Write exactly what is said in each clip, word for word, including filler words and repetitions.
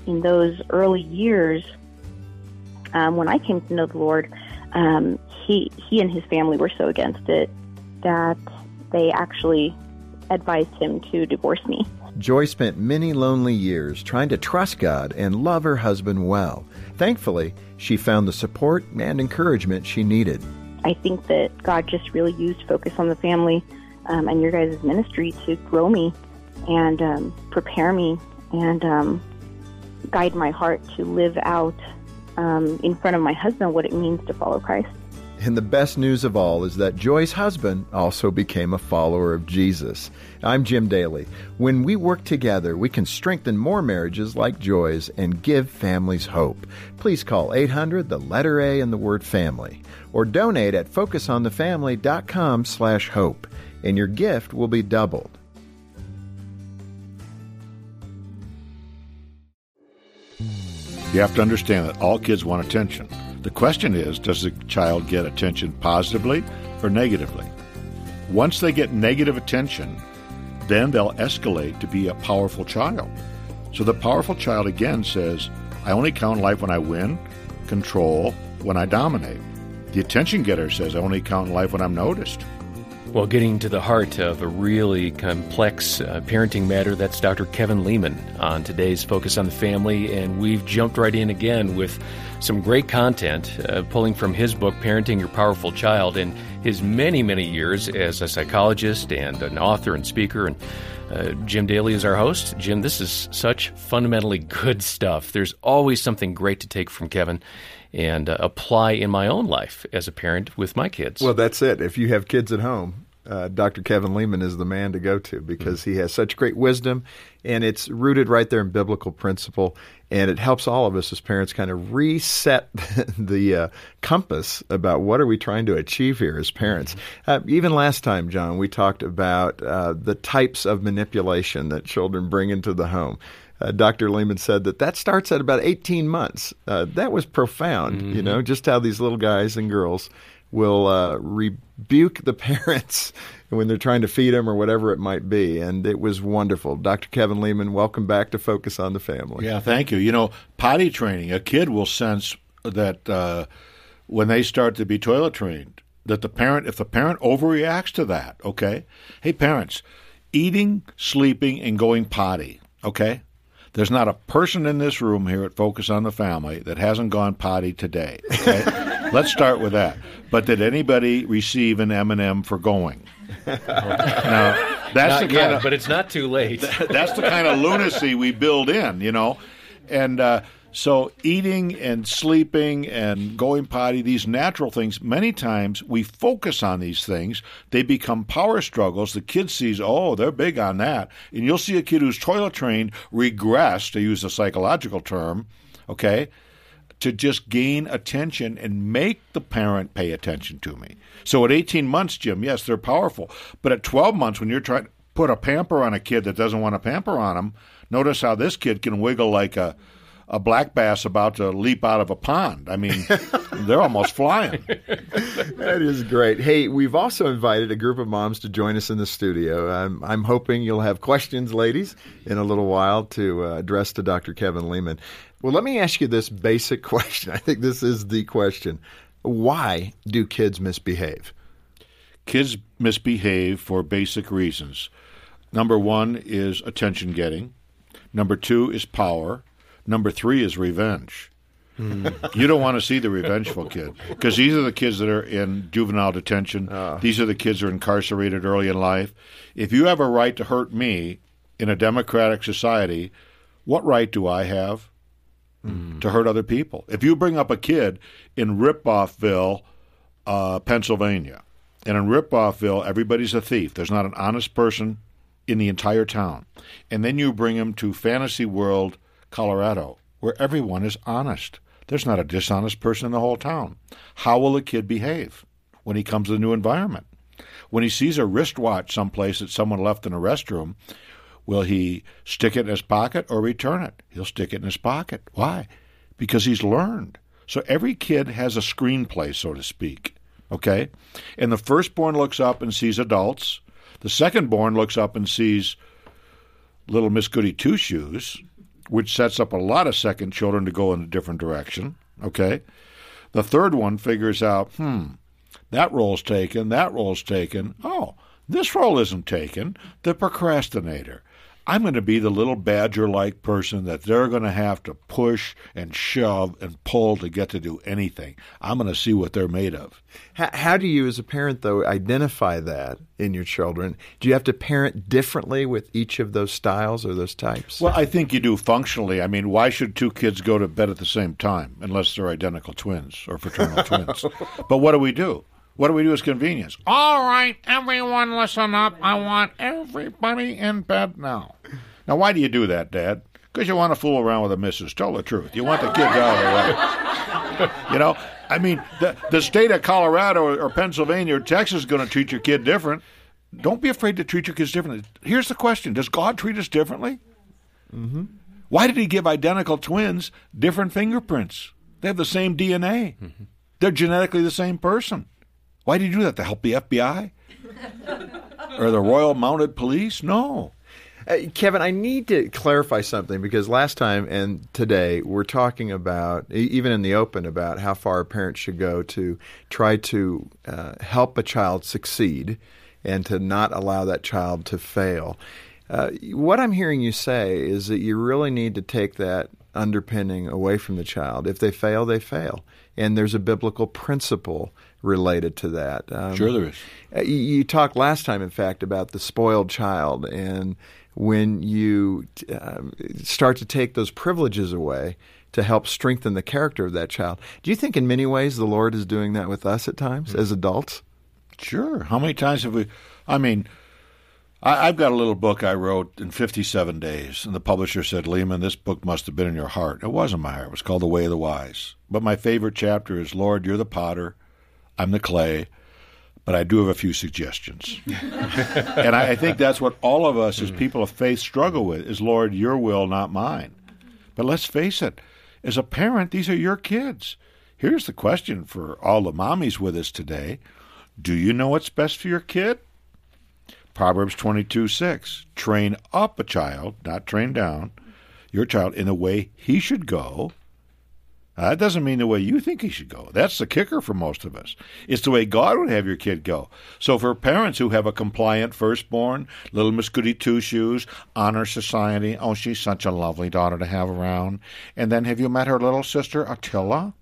in those early years, um, when I came to know the Lord, um, he he and his family were so against it that they actually advised him to divorce me. Joy spent many lonely years trying to trust God and love her husband well. Thankfully, she found the support and encouragement she needed. I think that God just really used Focus on the Family um, and your guys' ministry to grow me and um, prepare me and um, guide my heart to live out um, in front of my husband what it means to follow Christ. And the best news of all is that Joy's husband also became a follower of Jesus. I'm Jim Daly. When we work together, we can strengthen more marriages like Joy's and give families hope. Please call eight hundred, the letter A, and the word family, or donate at focusonthefamily.com slash hope, and your gift will be doubled. You have to understand that all kids want attention. The question is, does the child get attention positively or negatively? Once they get negative attention, then they'll escalate to be a powerful child. So the powerful child again says, I only count life when I win, control, when I dominate. The attention getter says, I only count life when I'm noticed. Well, getting to the heart of a really complex uh, parenting matter, that's Doctor Kevin Leman on today's Focus on the Family, and we've jumped right in again with some great content, uh, pulling from his book, Parenting Your Powerful Child, and his many, many years as a psychologist and an author and speaker. And uh, Jim Daly is our host. Jim, this is such fundamentally good stuff. There's always something great to take from Kevin and uh, apply in my own life as a parent with my kids. Well, that's it. If you have kids at home, uh, Doctor Kevin Leman is the man to go to because mm-hmm. he has such great wisdom, and it's rooted right there in biblical principle, and it helps all of us as parents kind of reset the uh, compass about what are we trying to achieve here as parents. Mm-hmm. Uh, even last time, John, we talked about uh, the types of manipulation that children bring into the home. Uh, Doctor Leman said that that starts at about eighteen months. Uh, that was profound, mm-hmm. you know, just how these little guys and girls will uh, rebuke the parents when they're trying to feed them or whatever it might be. And it was wonderful. Doctor Kevin Leman, welcome back to Focus on the Family. Yeah, thank you. You know, potty training, a kid will sense that uh, when they start to be toilet trained, that the parent, if the parent overreacts to that, okay? Hey, parents, eating, sleeping, and going potty, okay? There's not a person in this room here at Focus on the Family that hasn't gone potty today. Okay? Let's start with that. But did anybody receive an M and M for going? Now, that's not the kind yet, of, but it's not too late. That's the kind of lunacy we build in, you know. And uh, so eating and sleeping and going potty, these natural things, many times we focus on these things. They become power struggles. The kid sees, oh, they're big on that. And you'll see a kid who's toilet trained regress, to use a psychological term, okay, to just gain attention and make the parent pay attention to me. So at eighteen months, Jim, yes, they're powerful. But at twelve months, when you're trying to put a pamper on a kid that doesn't want a pamper on him, notice how this kid can wiggle like a a black bass about to leap out of a pond. I mean, they're almost flying. That is great. Hey, we've also invited a group of moms to join us in the studio. I'm, I'm hoping you'll have questions, ladies, in a little while to uh, address to Doctor Kevin Leman. Well, let me ask you this basic question. I think this is the question. Why do kids misbehave? Kids misbehave for basic reasons. Number one is attention getting. Number two is power. Number three is revenge. Mm. You don't want to see the revengeful kid because these are the kids that are in juvenile detention. Uh. These are the kids that are incarcerated early in life. If you have a right to hurt me in a democratic society, what right do I have mm. to hurt other people? If you bring up a kid in Ripoffville, uh, Pennsylvania, and in Ripoffville everybody's a thief, there's not an honest person in the entire town, and then you bring him to Fantasy World, Colorado, where everyone is honest. There's not a dishonest person in the whole town. How will a kid behave when he comes to the new environment? When he sees a wristwatch someplace that someone left in a restroom, will he stick it in his pocket or return it? He'll stick it in his pocket. Why? Because he's learned. So every kid has a screenplay, so to speak, okay? And the firstborn looks up and sees adults. The secondborn looks up and sees little Miss Goody Two-Shoes which sets up a lot of second children to go in a different direction, okay? The third one figures out, hmm, that role's taken, that role's taken. Oh, this role isn't taken, the procrastinator. I'm going to be the little badger-like person that they're going to have to push and shove and pull to get to do anything. I'm going to see what they're made of. How, how do you, as a parent, though, identify that in your children? Do you have to parent differently with each of those styles or those types? Well, I think you do functionally. I mean, why should two kids go to bed at the same time unless they're identical twins or fraternal twins? But what do we do? What do we do as convenience? All right, everyone listen up. I want everybody in bed now. Now, why do you do that, Dad? Because you want to fool around with the missus. Tell the truth. You want the kids out of the way. You know, I mean, the, the state of Colorado or, or Pennsylvania or Texas is going to treat your kid different. Don't be afraid to treat your kids differently. Here's the question. Does God treat us differently? Mm-hmm. Why did he give identical twins different fingerprints? They have the same D N A. Mm-hmm. They're genetically the same person. Why did he do that? To help the F B I? Or the Royal Mounted Police? No. Uh, Kevin, I need to clarify something because last time and today we're talking about, even in the open, about how far a parent should go to try to uh, help a child succeed and to not allow that child to fail. Uh, what I'm hearing you say is that you really need to take that underpinning away from the child. If they fail, they fail. And there's a biblical principle related to that. Um, sure there is. You, you talked last time, in fact, about the spoiled child, and when you uh, start to take those privileges away to help strengthen the character of that child. Do you think in many ways the Lord is doing that with us at times mm-hmm. as adults? Sure. How many times have we, I mean, I, I've got a little book I wrote in fifty-seven days, and the publisher said, Lehman, this book must have been in your heart. It wasn't my heart. It was called The Way of the Wise. But my favorite chapter is, Lord, you're the potter, I'm the clay, but I do have a few suggestions. And I, I think that's what all of us as people of faith struggle with is, Lord, your will, not mine. But let's face it, as a parent, these are your kids. Here's the question for all the mommies with us today. Do you know what's best for your kid? Proverbs twenty-two six, train up a child, not train down, your child in a way he should go. That doesn't mean the way you think he should go. That's the kicker for most of us. It's the way God would have your kid go. So for parents who have a compliant firstborn, little Miss Goody Two-Shoes, honor society, oh, she's such a lovely daughter to have around. And then have you met her little sister, Attila?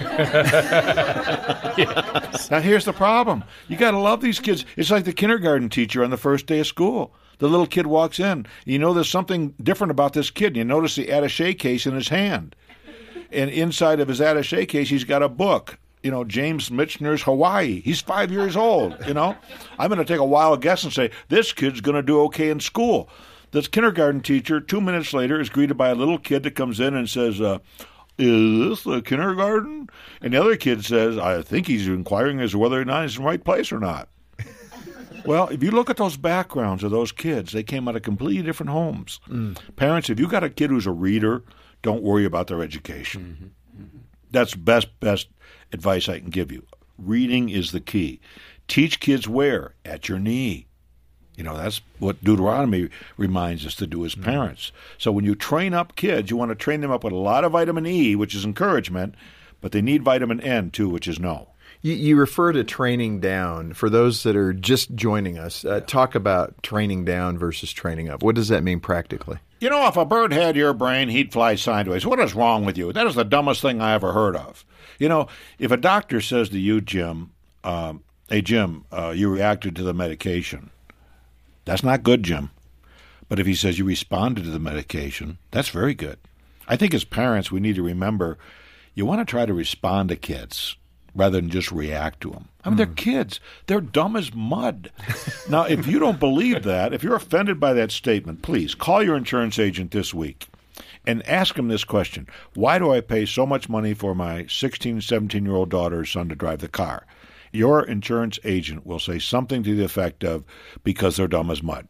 Yes. Now here's the problem. You got to love these kids. It's like the kindergarten teacher on the first day of school. The little kid walks in. You know there's something different about this kid. You notice the attaché case in his hand. And inside of his attaché case, he's got a book. You know, James Michener's Hawaii. He's five years old, you know. I'm going to take a wild guess and say, this kid's going to do okay in school. This kindergarten teacher, two minutes later, is greeted by a little kid that comes in and says, uh, is this the kindergarten? And the other kid says, I think he's inquiring as to whether or not he's in the right place or not. Well, if you look at those backgrounds of those kids, they came out of completely different homes. Mm. Parents, if you got a kid who's a reader, don't worry about their education. Mm-hmm. Mm-hmm. That's best best advice I can give you. Reading is the key. Teach kids where? At your knee. You know, that's what Deuteronomy reminds us to do as parents. Mm-hmm. So when you train up kids, you want to train them up with a lot of vitamin E, which is encouragement, but they need vitamin N too, which is no. You, you refer to training down. For those that are just joining us, uh, talk about training down versus training up. What does that mean practically? You know, if a bird had your brain, he'd fly sideways. What is wrong with you? That is the dumbest thing I ever heard of. You know, if a doctor says to you, Jim, um, hey, Jim, uh, you reacted to the medication, that's not good, Jim. But if he says you responded to the medication, that's very good. I think as parents, we need to remember you want to try to respond to kids rather than just react to them. I mean, mm. they're kids. They're dumb as mud. Now, if you don't believe that, if you're offended by that statement, please call your insurance agent this week and ask him this question. Why do I pay so much money for my sixteen, seventeen-year-old daughter or son to drive the car? Your insurance agent will say something to the effect of, because they're dumb as mud.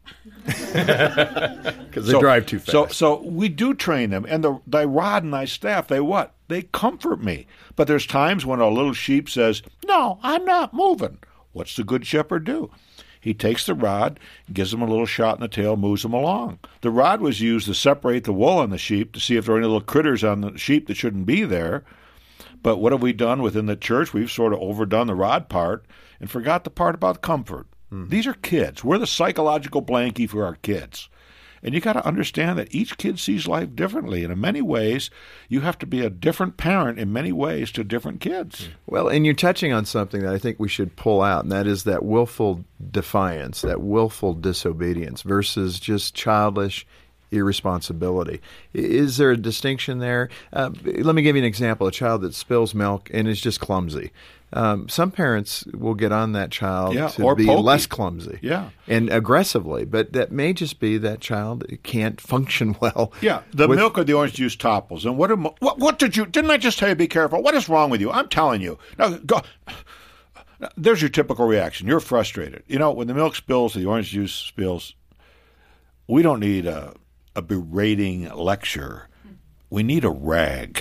Because they so, drive too fast. So so we do train them. And the, thy rod and thy staff, they what? They comfort me. But there's times when a little sheep says, no, I'm not moving. What's the good shepherd do? He takes the rod, gives them a little shot in the tail, moves them along. The rod was used to separate the wool on the sheep to see if there are any little critters on the sheep that shouldn't be there. But what have we done within the church? We've sort of overdone the rod part and forgot the part about comfort. Mm. These are kids. We're the psychological blankie for our kids. And you got to understand that each kid sees life differently. And in many ways, you have to be a different parent in many ways to different kids. Well, and you're touching on something that I think we should pull out, and that is that willful defiance, that willful disobedience versus just childish irresponsibility. Is there a distinction there? Uh, let me give you an example. A child that spills milk and is just clumsy. Um, some parents will get on that child yeah, to be pokey. less clumsy yeah. and aggressively, but that may just be that child can't function well. Yeah, the with, milk or the orange juice topples. And what, am, what what did you, didn't I just tell you be careful? What is wrong with you? I'm telling you. Now, go. Now, there's your typical reaction. You're frustrated. You know, when the milk spills, the orange juice spills, we don't need a, a berating lecture. We need a rag.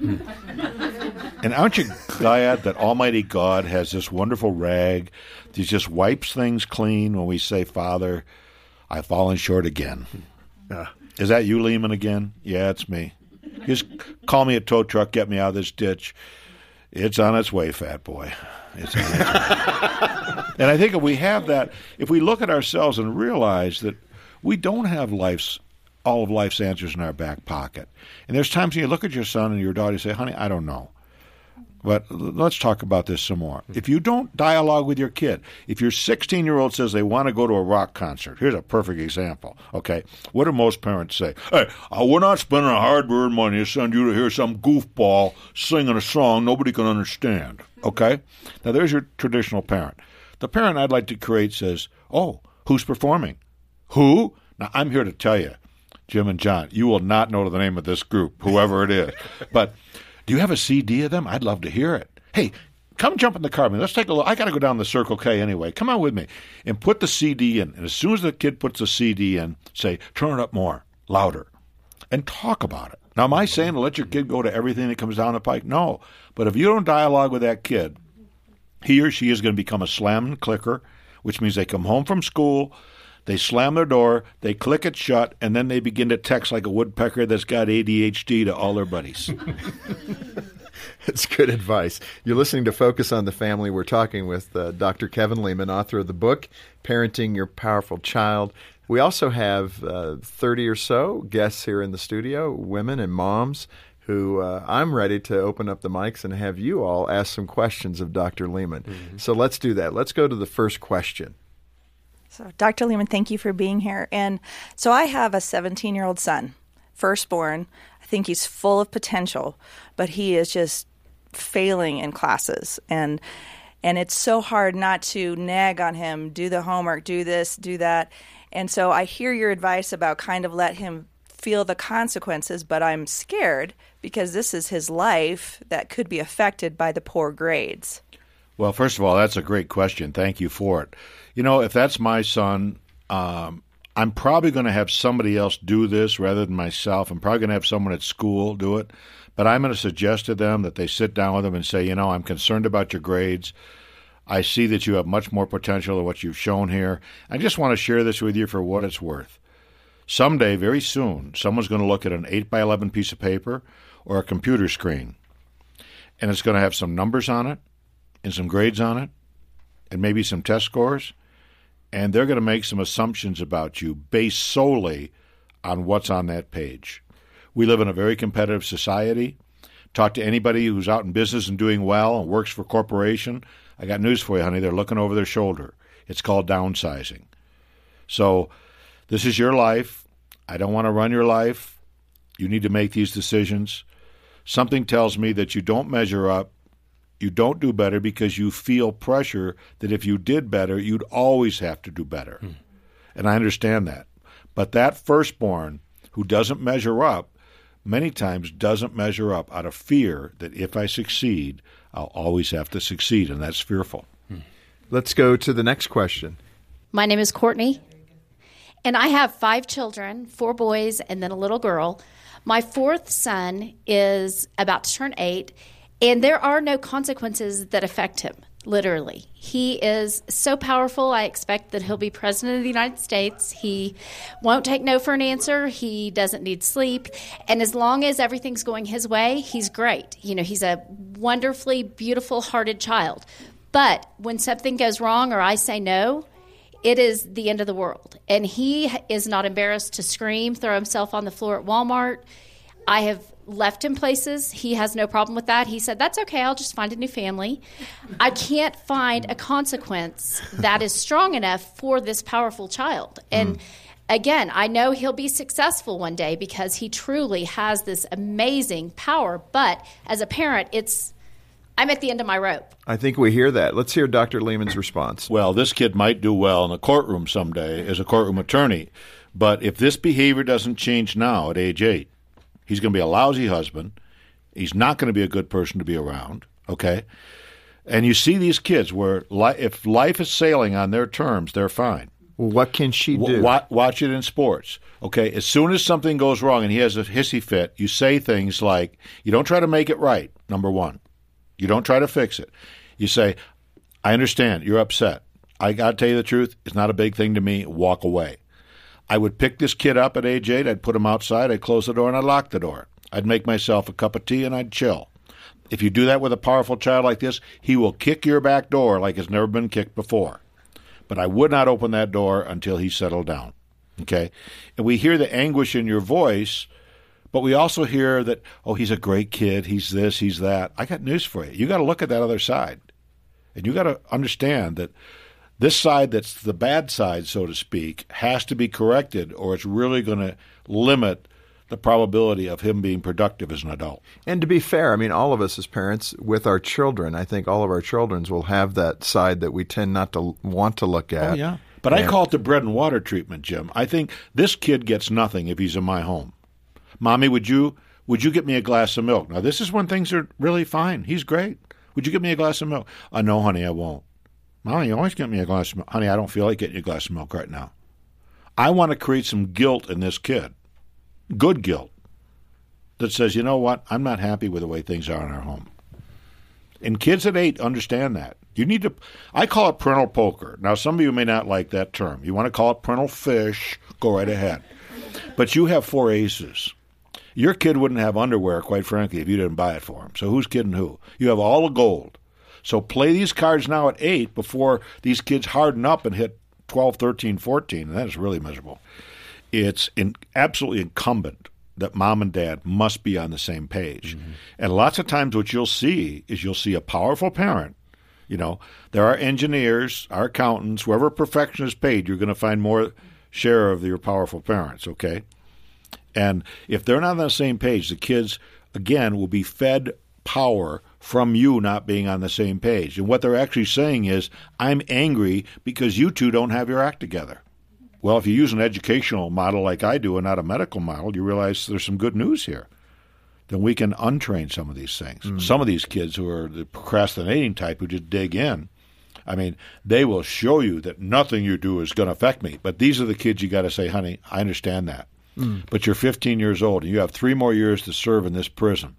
And aren't you glad that Almighty God has this wonderful rag that just wipes things clean when we say, Father, I've fallen short again. Uh, is that you, Lehman, again? Yeah, it's me. Just call me a tow truck, get me out of this ditch. It's on its way, fat boy. It's on its way. And I think if we have that, if we look at ourselves and realize that we don't have life's all of life's answers in our back pocket. And there's times when you look at your son and your daughter and say, honey, I don't know. But let's talk about this some more. If you don't dialogue with your kid, if your sixteen-year-old says they want to go to a rock concert, here's a perfect example, okay? What do most parents say? Hey, uh, we're not spending our hard-earned money to send you to hear some goofball singing a song nobody can understand, okay? Now, there's your traditional parent. The parent I'd like to create says, oh, who's performing? Who? Now, I'm here to tell you, Jim and John, you will not know the name of this group, whoever it is. But do you have a C D of them? I'd love to hear it. Hey, come jump in the car with me. Let's take a look. I got to go down the Circle K anyway. Come on with me. And put the C D in. And as soon as the kid puts the C D in, say, turn it up more, louder, and talk about it. Now, am I saying to let your kid go to everything that comes down the pike? No. But if you don't dialogue with that kid, he or she is going to become a slam and clicker, which means they come home from school, they slam their door, they click it shut, and then they begin to text like a woodpecker that's got A D H D to all their buddies. That's good advice. You're listening to Focus on the Family. We're talking with uh, Doctor Kevin Leman, author of the book, Parenting Your Powerful Child. We also have uh, thirty or so guests here in the studio, women and moms, who uh, I'm ready to open up the mics and have you all ask some questions of Doctor Leman. Mm-hmm. So let's do that. Let's go to the first question. So, Doctor Leman, thank you for being here. And so I have a seventeen-year-old son, firstborn. I think he's full of potential, but he is just failing in classes. And and it's so hard not to nag on him, do the homework, do this, do that. And so I hear your advice about kind of let him feel the consequences, but I'm scared because this is his life that could be affected by the poor grades. Well, first of all, that's a great question. Thank you for it. You know, if that's my son, um, I'm probably going to have somebody else do this rather than myself. I'm probably going to have someone at school do it. But I'm going to suggest to them that they sit down with them and say, you know, I'm concerned about your grades. I see that you have much more potential than what you've shown here. I just want to share this with you for what it's worth. Someday, very soon, someone's going to look at an eight by eleven piece of paper or a computer screen, and it's going to have some numbers on it and some grades on it and maybe some test scores, and they're going to make some assumptions about you based solely on what's on that page. We live in a very competitive society. Talk to anybody who's out in business and doing well and works for a corporation. I got news for you, honey. They're looking over their shoulder. It's called downsizing. So this is your life. I don't want to run your life. You need to make these decisions. Something tells me that you don't measure up. You don't do better because you feel pressure that if you did better, you'd always have to do better. Hmm. And I understand that. But that firstborn who doesn't measure up many times doesn't measure up out of fear that if I succeed, I'll always have to succeed, and that's fearful. Hmm. Let's go to the next question. My name is Courtney, and I have five children, four boys and then a little girl. My fourth son is about to turn eight, and there are no consequences that affect him. literally. He is so powerful. I expect that he'll be president of the United States. He won't take no for an answer. He doesn't need sleep. And as long as everything's going his way, he's great. You know, he's a wonderfully beautiful-hearted child. But when something goes wrong or I say no, it is the end of the world. And he is not embarrassed to scream, throw himself on the floor at Walmart. I have left him places. He has no problem with that. He said, that's okay, I'll just find a new family. I can't find a consequence that is strong enough for this powerful child. And mm. again, I know he'll be successful one day because he truly has this amazing power. But as a parent, it's I'm at the end of my rope. I think we hear that. Let's hear Doctor Leeman's response. Well, this kid might do well in the courtroom someday as a courtroom attorney. But if this behavior doesn't change now at age eight, he's going to be a lousy husband. He's not going to be a good person to be around, okay? And you see these kids where li- if life is sailing on their terms, they're fine. Well, what can she do? W- watch it in sports, okay? As soon as something goes wrong and he has a hissy fit, you say things like, you don't try to make it right, number one. You don't try to fix it. You say, I understand, you're upset. I got to tell you the truth, it's not a big thing to me, walk away. I would pick this kid up at age eight, I'd put him outside, I'd close the door, and I'd lock the door. I'd make myself a cup of tea, and I'd chill. If you do that with a powerful child like this, he will kick your back door like it's never been kicked before. But I would not open that door until he settled down, okay? And we hear the anguish in your voice, but we also hear that, oh, he's a great kid, he's this, he's that. I got news for you. You got to look at that other side. And you got to understand that this side that's the bad side, so to speak, has to be corrected or it's really going to limit the probability of him being productive as an adult. And to be fair, I mean, all of us as parents with our children, I think all of our children will have that side that we tend not to want to look at. Oh, yeah. But and I call it the bread and water treatment, Jim. I think this kid gets nothing if he's in my home. Mommy, would you would you get me a glass of milk? Now, this is when things are really fine. He's great. Would you get me a glass of milk? Uh, no, honey, I won't. Mommy, you always get me a glass of milk. Honey, I don't feel like getting you a glass of milk right now. I want to create some guilt in this kid, good guilt, that says, you know what, I'm not happy with the way things are in our home. And kids at eight understand that. You need to, I call it parental poker. Now, some of you may not like that term. You want to call it parental fish, go right ahead. But you have four aces. Your kid wouldn't have underwear, quite frankly, if you didn't buy it for him. So who's kidding who? You have all the gold. So play these cards now at eight before these kids harden up and hit twelve, thirteen, fourteen, and that is really miserable. It's in, absolutely incumbent that mom and dad must be on the same page. Mm-hmm. And lots of times what you'll see is you'll see a powerful parent. You know, there are engineers, our accountants, whoever perfection is paid, you're going to find more share of your powerful parents, okay? And if they're not on the same page, the kids, again, will be fed power from you not being on the same page. And what they're actually saying is, I'm angry because you two don't have your act together. Well, if you use an educational model like I do and not a medical model, you realize there's some good news here. Then we can untrain some of these things. Mm-hmm. Some of these kids who are the procrastinating type who just dig in, I mean, they will show you that nothing you do is going to affect me. But these are the kids you got to say, honey, I understand that. Mm. But you're fifteen years old, and you have three more years to serve in this prison,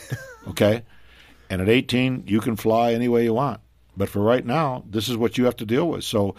okay? And at eighteen, you can fly any way you want. But for right now, this is what you have to deal with. So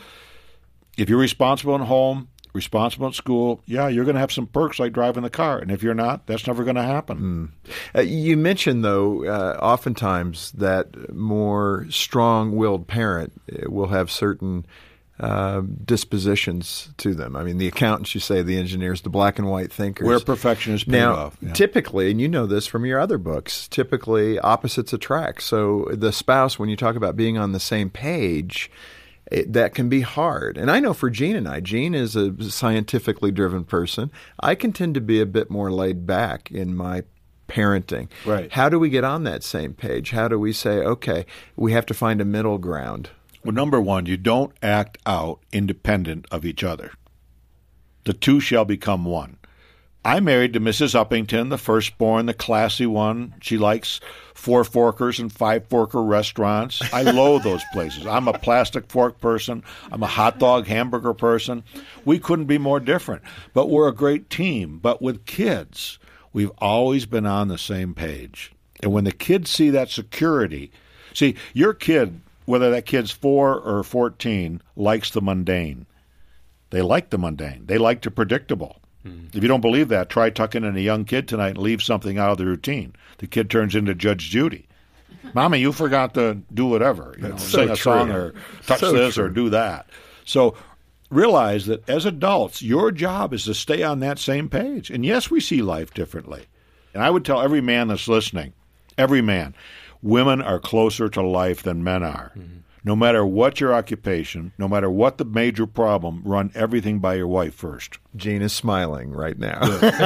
if you're responsible at home, responsible at school, yeah, you're going to have some perks like driving the car. And if you're not, that's never going to happen. Mm. Uh, you mentioned, though, uh, oftentimes that more strong-willed parent will have certain uh, dispositions to them. I mean, the accountants, you say, the engineers, the black and white thinkers. Where perfection is paid now, off. Yeah. Typically, and you know this from your other books, typically opposites attract. So the spouse, when you talk about being on the same page, It, that can be hard. And I know for Jean and I, Jean is a scientifically driven person. I can tend to be a bit more laid back in my parenting. Right. How do we get on that same page? How do we say, okay, we have to find a middle ground? Well, number one, you don't act out independent of each other. The two shall become one. I'm married to Missus Uppington, the firstborn, the classy one. She likes four-forkers and five-forker restaurants. I loathe those places. I'm a plastic fork person. I'm a hot dog hamburger person. We couldn't be more different. But we're a great team. But with kids, we've always been on the same page. And when the kids see that security, see, your kid whether that kid's four or fourteen, likes the mundane. They like the mundane. They like the predictable. Mm. If you don't believe that, try tucking in a young kid tonight and leave something out of the routine. The kid turns into Judge Judy. Mommy, you forgot to do whatever. You know, so sing a true. song or touch so this true. or do that. So realize that as adults, your job is to stay on that same page. And yes, we see life differently. And I would tell every man that's listening, every man, women are closer to life than men are. Mm-hmm. No matter what your occupation, no matter what the major problem, run everything by your wife first. Gene is smiling right now.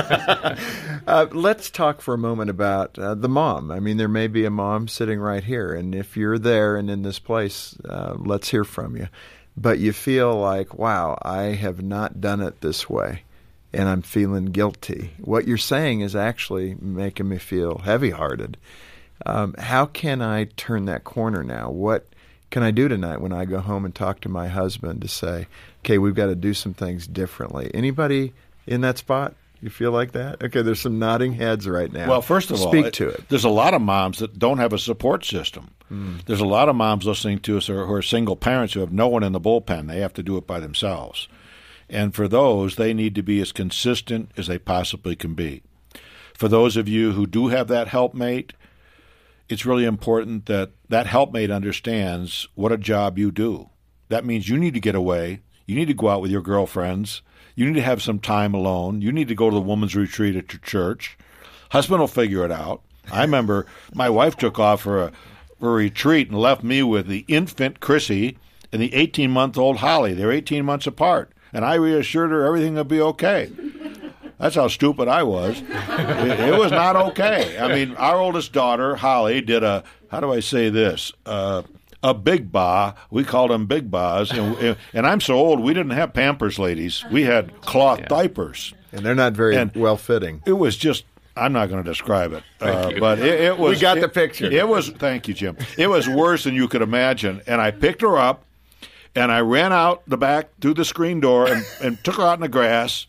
uh, let's talk for a moment about uh, the mom. I mean, there may be a mom sitting right here, and if you're there and in this place, uh, let's hear from you. But you feel like, wow, I have not done it this way, and I'm feeling guilty. What you're saying is actually making me feel heavy-hearted. Um, how can I turn that corner now? What can I do tonight when I go home and talk to my husband to say, okay, we've got to do some things differently? Anybody in that spot? You feel like that? Okay, there's some nodding heads right now. Well, first of all, speak to it. There's a lot of moms that don't have a support system. Mm. There's a lot of moms listening to us who are, who are single parents who have no one in the bullpen. They have to do it by themselves. And for those, they need to be as consistent as they possibly can be. For those of you who do have that helpmate, it's really important that that helpmate understands what a job you do. That means you need to get away. You need to go out with your girlfriends. You need to have some time alone. You need to go to the women's retreat at your church. Husband will figure it out. I remember my wife took off for a, for a retreat and left me with the infant Chrissy and the eighteen-month-old Holly. They're eighteen months apart. And I reassured her everything will be okay. That's how stupid I was. It, it was not okay. I mean, our oldest daughter, Holly, did a, how do I say this, uh, a big ba. We called them big bas. And, and I'm so old, we didn't have Pampers, ladies. We had cloth yeah. diapers. And they're not very and well-fitting. It was just, I'm not going to describe it. Uh, but it, it was. We got it, the picture. It was, thank you, Jim. It was worse than you could imagine. And I picked her up, and I ran out the back through the screen door and, and took her out in the grass.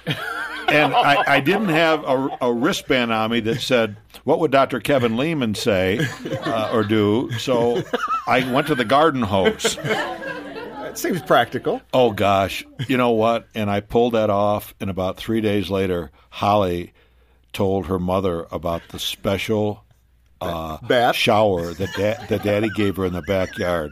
And I, I didn't have a, a wristband on me that said, what would Doctor Kevin Leman say uh, or do? So I went to the garden hose. It seems practical. Oh, gosh. You know what? And I pulled that off, and about three days later, Holly told her mother about the special uh, Bath? shower that da- that Daddy gave her in the backyard.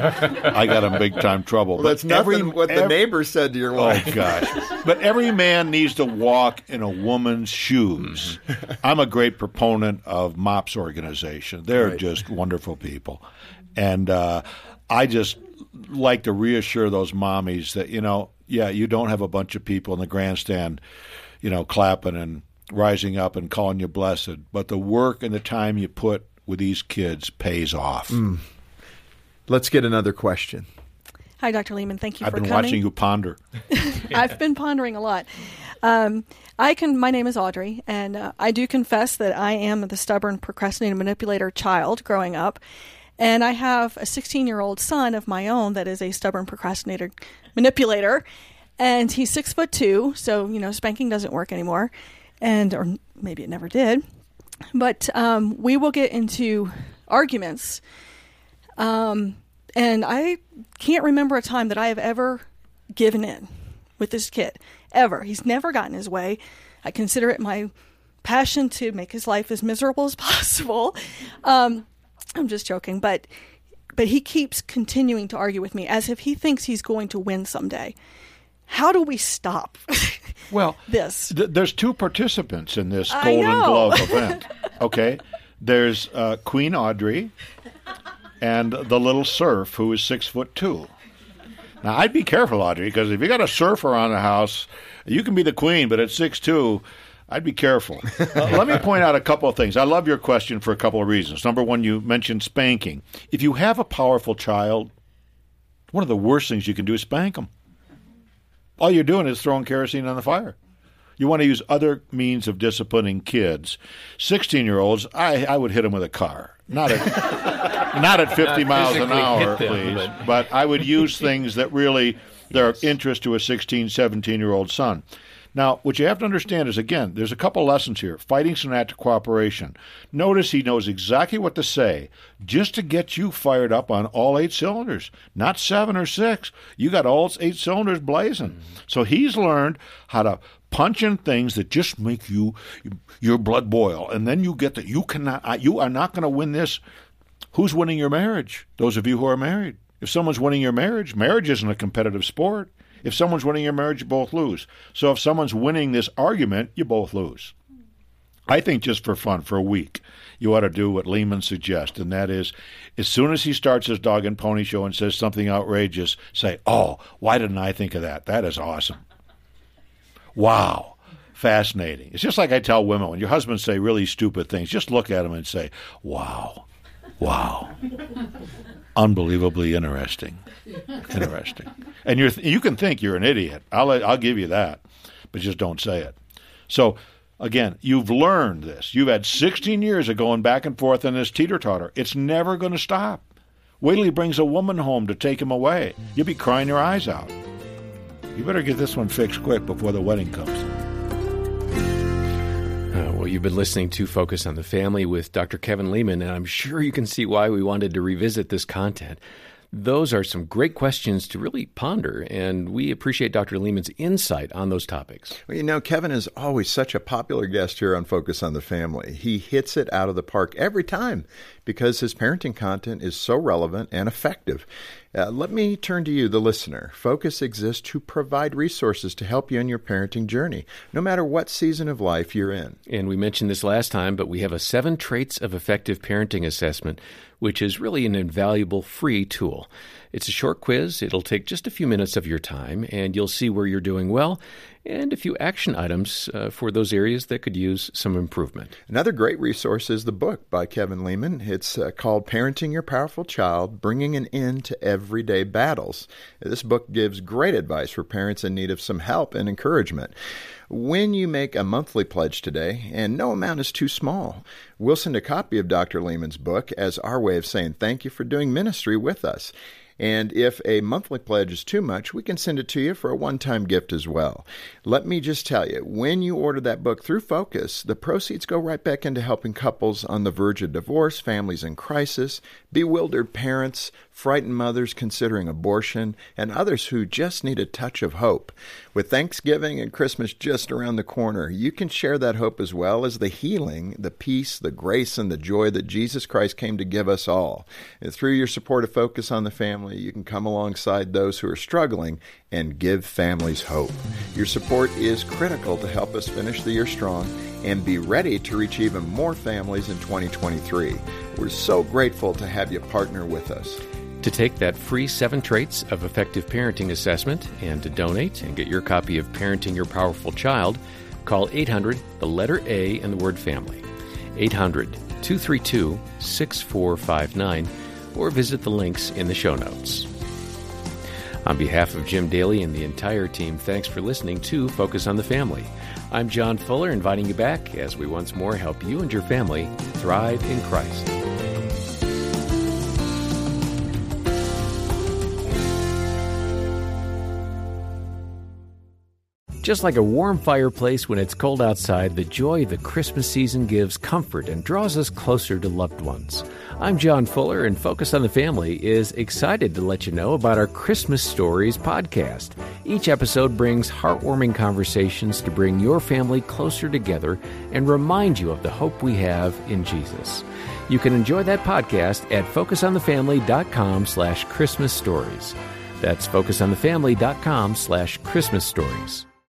I got in big-time trouble. Well, that's but nothing every, what the every, neighbors said to your wife. Oh, gosh. But every man needs to walk in a woman's shoes. Mm-hmm. I'm a great proponent of MOPS organization. They're right. just wonderful people. And uh, I just like to reassure those mommies that, you know, yeah, you don't have a bunch of people in the grandstand, you know, clapping and rising up and calling you blessed, but the work and the time you put with these kids pays off. Mm. Let's get another question. Hi, Doctor Leman. Thank you I've for been coming. watching you ponder. I've been pondering a lot. Um, I can. My name is Audrey, and uh, I do confess that I am the stubborn, procrastinating, manipulator child growing up, and I have a sixteen-year-old son of my own that is a stubborn, procrastinator, manipulator, and he's six foot two, so you know spanking doesn't work anymore. And or maybe it never did, but um, we will get into arguments, um, and I can't remember a time that I have ever given in with this kid, ever. He's never gotten his way. I consider it my passion to make his life as miserable as possible. Um, I'm just joking, but but he keeps continuing to argue with me as if he thinks he's going to win someday. How do we stop well, this? Th- there's two participants in this I Golden know. Glove event. Okay, there's uh, Queen Audrey and the little serf who is six foot two. Now I'd be careful, Audrey, because if you got a serf around the house, you can be the queen, but at six two, I'd be careful. uh, let me point out a couple of things. I love your question for a couple of reasons. Number one, you mentioned spanking. If you have a powerful child, one of the worst things you can do is spank them. All you're doing is throwing kerosene on the fire. You want to use other means of disciplining kids. sixteen-year-olds, I, I would hit them with a car. Not at, not at fifty Not miles an physically hour, hit them, please. but- But I would use things that really, they're of interest to a sixteen, seventeen-year-old son. Now, what you have to understand is, again, there's a couple lessons here. Fighting's an act of cooperation. Notice he knows exactly what to say just to get you fired up on all eight cylinders, not seven or six. You got all eight cylinders blazing. Mm-hmm. So he's learned how to punch in things that just make you your blood boil, and then you get that you cannot, you are not going to win this. Who's winning your marriage? Those of you who are married. If someone's winning your marriage, marriage isn't a competitive sport. If someone's winning your marriage, you both lose. So if someone's winning this argument, you both lose. I think just for fun, for a week, you ought to do what Leman suggests, and that is, as soon as he starts his dog and pony show and says something outrageous, say, oh, why didn't I think of that? That is awesome. Wow. Fascinating. It's just like I tell women, when your husbands say really stupid things, just look at them and say, wow, wow. Unbelievably interesting. Interesting. And you're, you can think you're an idiot. I'll, I'll give you that, but just don't say it. So, again, you've learned this. You've had sixteen years of going back and forth in this teeter-totter. It's never going to stop. Wait till he brings a woman home to take him away. You'll be crying your eyes out. You better get this one fixed quick before the wedding comes. Uh, well, you've been listening to Focus on the Family with Doctor Kevin Leman, and I'm sure you can see why we wanted to revisit this content. Those are some great questions to really ponder, and we appreciate Doctor Leman's insight on those topics. Well, you know, Kevin is always such a popular guest here on Focus on the Family. He hits it out of the park every time because his parenting content is so relevant and effective. Uh, let me turn to you, the listener. Focus exists to provide resources to help you in your parenting journey, no matter what season of life you're in. And we mentioned this last time, but we have a Seven Traits of Effective Parenting assessment, which is really an invaluable free tool. It's a short quiz. It'll take just a few minutes of your time, and you'll see where you're doing well and a few action items uh, for those areas that could use some improvement. Another great resource is the book by Kevin Leman. It's uh, called Parenting Your Powerful Child, Bringing an End to Everyday Battles. This book gives great advice for parents in need of some help and encouragement. When you make a monthly pledge today, and no amount is too small, we'll send a copy of Doctor Leman's book as our way of saying thank you for doing ministry with us. And if a monthly pledge is too much, we can send it to you for a one-time gift as well. Let me just tell you, when you order that book through Focus, the proceeds go right back into helping couples on the verge of divorce, families in crisis, bewildered parents, frightened mothers considering abortion, and others who just need a touch of hope. With Thanksgiving and Christmas just around the corner, you can share that hope as well as the healing, the peace, the grace, and the joy that Jesus Christ came to give us all. And through your support of Focus on the Family, you can come alongside those who are struggling and give families hope. Your support is critical to help us finish the year strong and be ready to reach even more families in twenty twenty-three. We're so grateful to have you partner with us. To take that free Seven Traits of Effective Parenting assessment and to donate and get your copy of Parenting Your Powerful Child, call eight hundred, the letter A, and the word family, eight hundred, two three two, six four five nine, or visit the links in the show notes. On behalf of Jim Daly and the entire team, thanks for listening to Focus on the Family. I'm John Fuller, inviting you back as we once more help you and your family thrive in Christ. Just like a warm fireplace when it's cold outside, the joy of the Christmas season gives comfort and draws us closer to loved ones. I'm John Fuller, and Focus on the Family is excited to let you know about our Christmas Stories podcast. Each episode brings heartwarming conversations to bring your family closer together and remind you of the hope we have in Jesus. You can enjoy that podcast at focusonthefamily.com slash Christmas stories. That's focusonthefamily.com slash Christmas stories.